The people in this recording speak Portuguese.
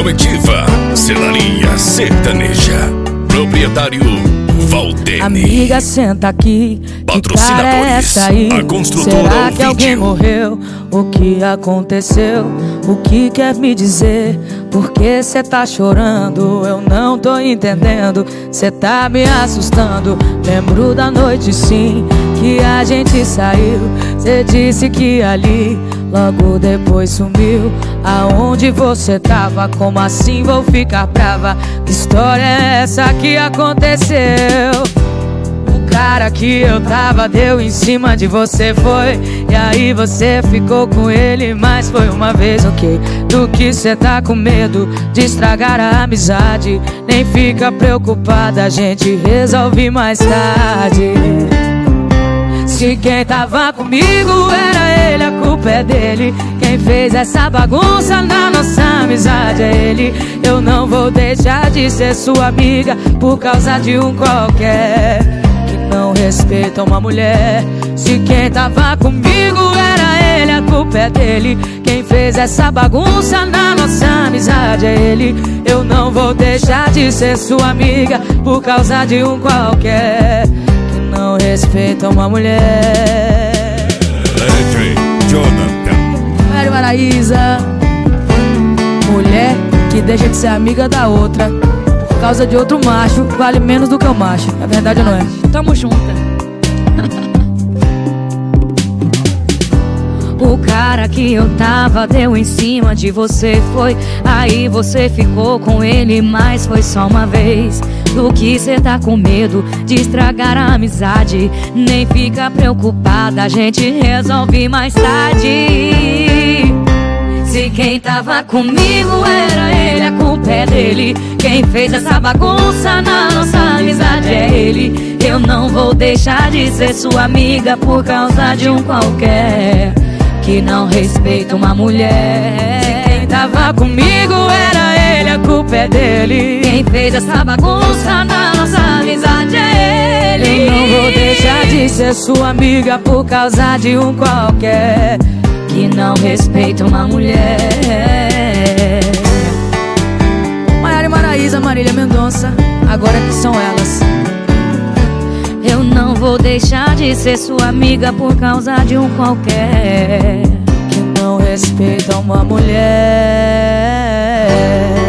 Comitiva, Celaria Sertaneja. Proprietário Valdene. Amiga, senta aqui. Patrocinadores, A construtora Será que alguém morreu? O que aconteceu? O que quer me dizer? Por que cê tá chorando? Eu não tô entendendo. Cê tá me assustando. Lembro da noite sim, que a gente saiu. Cê disse que ali, logo depois sumiu. Aonde você tava? Como assim vou ficar brava? Que história é essa que aconteceu? O cara que eu tava deu em cima de você, foi. E aí você ficou com ele, mas foi uma vez, ok? Do que cê tá com medo de estragar a amizade? Nem fica preocupada, a gente resolve mais tarde. Se quem tava comigo era ele, a culpa é dele. Quem fez essa bagunça na nossa amizade é ele. Eu não vou deixar de ser sua amiga por causa de um qualquer que não respeita uma mulher. Se quem tava comigo era ele, a culpa é dele. Quem fez essa bagunça na nossa amizade é ele. Eu não vou deixar de ser sua amiga por causa de um qualquer que não respeita uma mulher. Leandro Jonathan. Mary Maraísa. Mulher que deixa de ser amiga da outra por causa de outro macho vale menos do que o macho. É verdade ou não é? Tamo junto. O cara que eu tava deu em cima de você, foi. Aí você ficou com ele, mas foi só uma vez. Do que cê tá com medo de estragar a amizade? Nem fica preocupada, a gente resolve mais tarde. Se quem tava comigo era ele, a culpa é dele. Quem fez essa bagunça na nossa amizade é ele. Eu não vou deixar de ser sua amiga por causa de um qualquer que não respeita uma mulher. Se quem tava comigo era ele, a culpa é dele. Quem fez essa bagunça na nossa amizade é ele. Eu não vou deixar de ser sua amiga por causa de um qualquer que não respeita uma mulher. Maiara e Maraísa, Marília Mendonça, agora que são elas. Eu não vou deixar de ser sua amiga por causa de um qualquer que não respeita uma mulher.